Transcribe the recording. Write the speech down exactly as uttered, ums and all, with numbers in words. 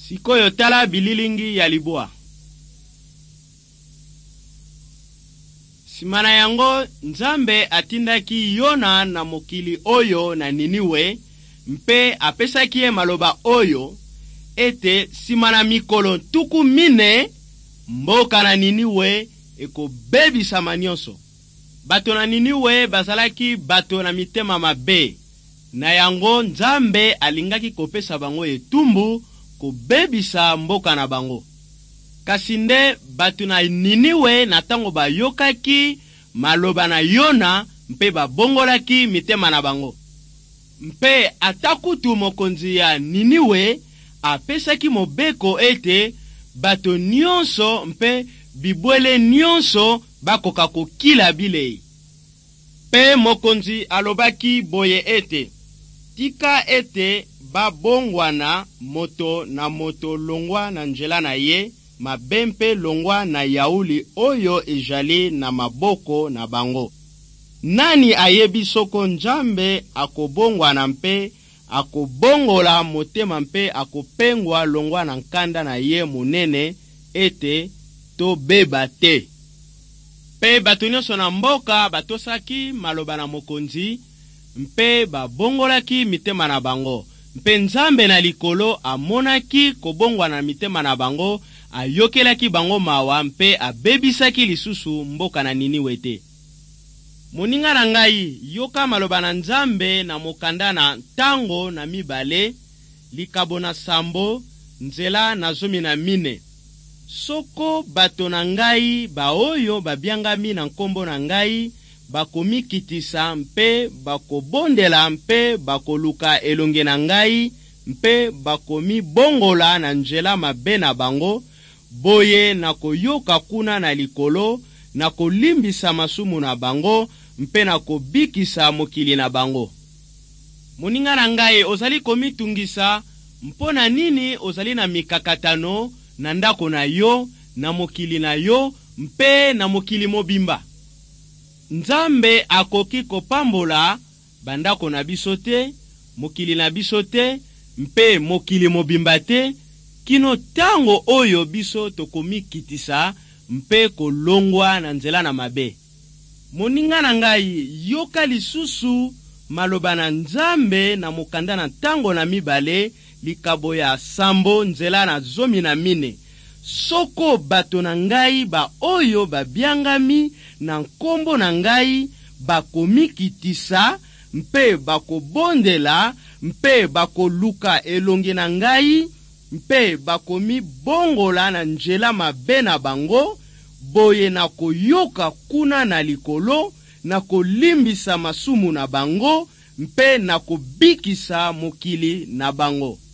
Sikoyo tala bililingi ya libwa. Simana yango Nzambe atindaki Yona na mokili oyo na Niniwe, mpe apesaki ye maloba oyo ete simana mikolo tuku mine mboka na Niniwe ekobebisama nyonso. Bato na Niniwe bazalaki bato na mitema mabe, na yango Nzambe alingaki kopesa bango etumbu kobebisa mboka na bango. Kasi nde bato na Niniwe na tango bayokaki maloba na Yona mpe babongolaki mitema na bango. Mpe atakutu mokonzi ya Niniwe apesaki mobeko ete bato nyonso mpe bibwele nyonso bakoka kokila bilei. Pe mokonzi alobaki boye ete tika ete babongwana moto na moto longwa na njela na ye, mabempe longwa na yauli oyo ejali na maboko na bango. Nani ayebi soko Nzambe akobongwana mpe akobongola motema mpe akopengwa longwa na nkanda na ye munene ete to beba te. Pe bato nyonso na mboka batosaki maloba na mokonzi mpe babongolaki mitema na bango. Mpe Nzambe na likolo amonaki kobongwana mitema na bango, ayokelaki bango mawa mpe abebisaki lisusu mboka na Niniwe te. Moninga na ngai, yoka maloba na Nzambe na mokanda na tango na mibale, likabo na sambo, nzela na zomi na mine. Soko bato na ngai baoyo babiangami na nkombo na ngai, bakomikitisa mpe bakobondela mpe bakoluka elonge na ngai mpe bakomi bongola na njela mabe na bango, boye na koyoka kuna na likolo, na kolimbisa masumu na bango mpe na kobikisa mokili na bango. Moninga na ngai, ozali komitungisa mpona nini ozali na mikakatano na ndako na yo, na mokili na yo mpe na mokili mobimba. Nzambe akoki kopambola bandako na biso te, mokili na biso te, mpe mokili mobimba te, kino tango oyo biso tokomikitisa mpe kolongwa na nzela na mabe. Moninga na ngai, yoka lisusu maloba na Nzambe na mokanda na tango na mibale, likabo ya sambo, nzela na zomi na mine. Soko bato na ngai ba oyo babiangami na nkombo na ngai bakomikitisa mpe bakobondela mpe bakoluka elonge na ngai mpe bakomi bongola na njela mabe na bango, boye na koyoka kuna na likolo, na kolimbisa masumu na bango mpe na kobikisa mokili na bango.